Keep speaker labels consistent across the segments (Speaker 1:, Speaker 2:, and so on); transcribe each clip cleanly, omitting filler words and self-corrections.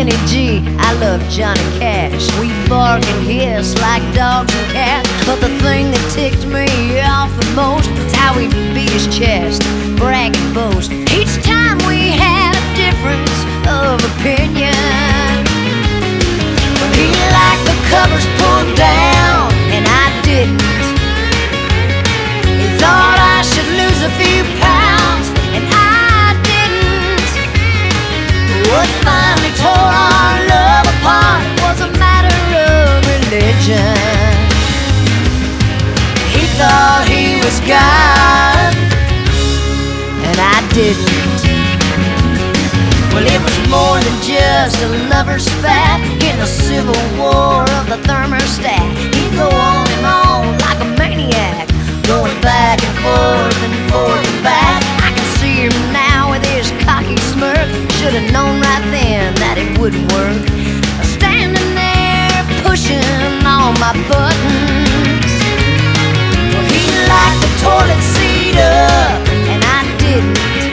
Speaker 1: Kenny G, I love Johnny Cash. We bark and hiss like dogs and cats, but the thing that ticked me off the most is how he beat his chest, brag and boast. Each time we had a difference of opinion. He liked the covers pulled down, and I didn't. He thought I should lose a few pounds, and I didn't. What finally tore our love apart was a matter of religion. He thought he was God, and I didn't. Well, it was more than just a lover's spat in the civil war of the thermostat. He'd go on and on like a maniac, going back and forth and back. I can see him now with his cocky smirk. Should've known right then that it wouldn't work. Standing there pushing all my buttons. Well, he liked the toilet seat up, and I didn't.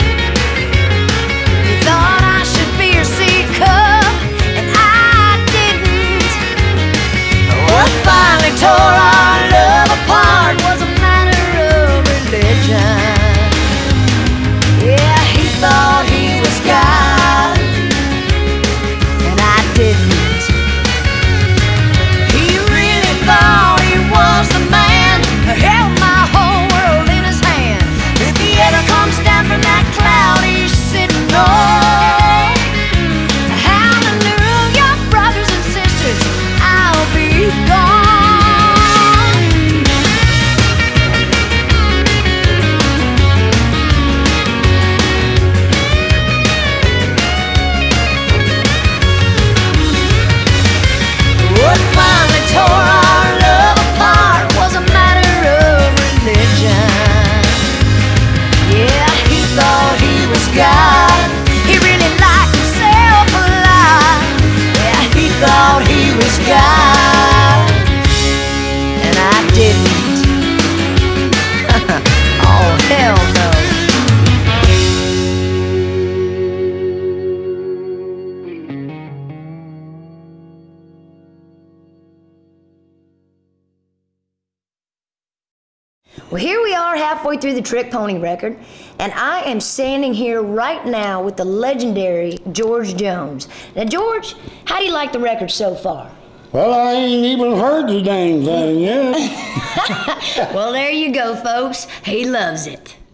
Speaker 1: He thought I should be your seat cup, and I didn't. What finally tore our love apart was a matter of religion. Yeah, he thought he was God, and I didn't. He really thought he was the man who held my whole world in his hand. If he ever comes down from that cloud he's sitting on, hallelujah, brothers and sisters, I'll be gone. What finally tore our love apart was a matter of religion. Yeah, he thought he was God. He really liked himself a lot. Yeah, he thought he was God, and I didn't. Oh, hell no. Well, here we are halfway through the Trick Pony record, and I am standing here right now with the legendary George Jones. Now, George, how do you like the record so far?
Speaker 2: Well, I ain't even heard the dang thing yet.
Speaker 1: Well, there you go, folks. He loves it.